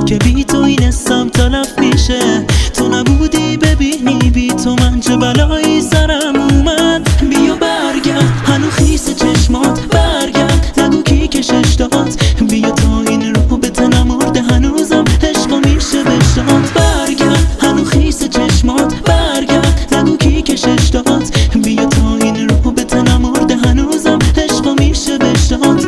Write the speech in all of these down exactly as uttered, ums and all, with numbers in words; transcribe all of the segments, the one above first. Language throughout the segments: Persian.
که بی تو این اسم تلف میشه. تو نبودی ببینی بی تو من چه بلایی سرم اومد. بیا برگرد هنو خیس چشمات، برگرد نگو کی کشش داد. بیا تا این رو به تنم مرده هنوزم عشقا میشه بشتاد. برگرد هنو خیس چشمات، برگرد نگو کی کشش داد. بیا تا این رو به تنم مرده هنوزم عشقا میشه بشتاد.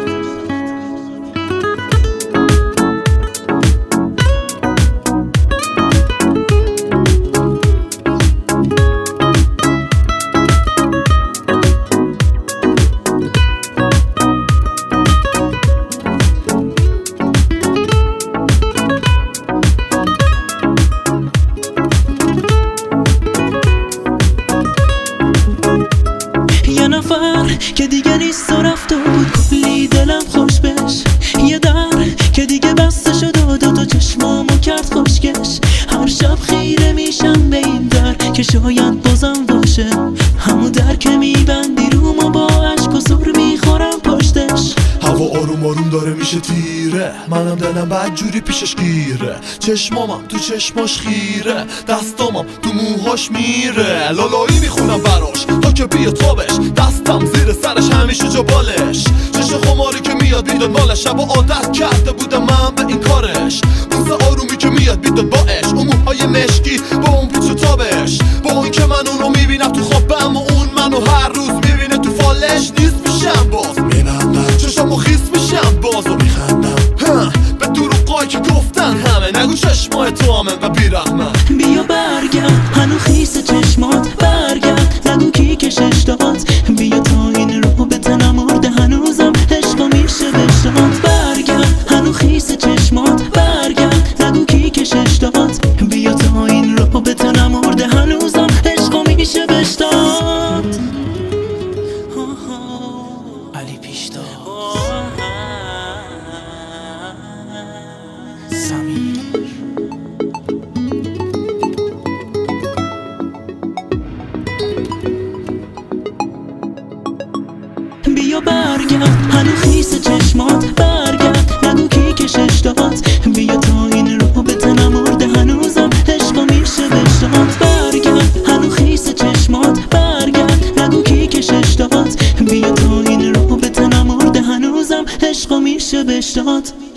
که دیگه نیست و رفته بود کلی دلم خوش بش. یه در که دیگه بسته شد و دو تا چشمامو کرد خوشگش. هر شب خیره میشم به این در که شاید بازم باشه همون در که میبندی رومو با عشق و زور میخورم پشتش. هوا آروم آروم داره میشه تیره، منم دلم بدجوری پیشش گیره. چشمامم تو چشماش خیره، دستامم تو موهاش میره. لالایی میخونم براش تا که بیا تابش، دستم زیر سرش همیشه جا بالش. چشم خماری که میاد بیداد مالش، شب و عادت کرده بودم من به این کارش. بوسه آرومی که میاد بیداد با عشق، اون موهای مشکی با اون پیچ و تابش. با اون که من اونو میبینم تو خوابم و اون منو هر روز میبینه تو فالش. نیست میشم باز میبندم چشمو خیس میشم باز و میخندم به دروغایی که گفتن همه. نگو چشمای تو همه و بیرحمت. بیا برگرد هنو خیس چشمات، برگرد نگو کی کشش داد. بیا تا این رو به تنم مرده هنوزم عشقا میشه بشتاد. برگرد هنو خیس چشمات، برگرد نگو کی کشش داد. بیا تا این رو به تنم مرده هنوزم عشقا میشه بشتاد. علی پیشتاد سمیر. بیا برگرد هنو خیس چشمات، برگرد نگو کی کشش داد. بیا تا این رو به تنم مرده هنوزم عشقا میشه بشتاد. برگرد هنو خیس چشمات، برگرد نگو کی کشش داد. بیا تا این رو به تنم مرده هنوزم عشقا میشه بشتاد.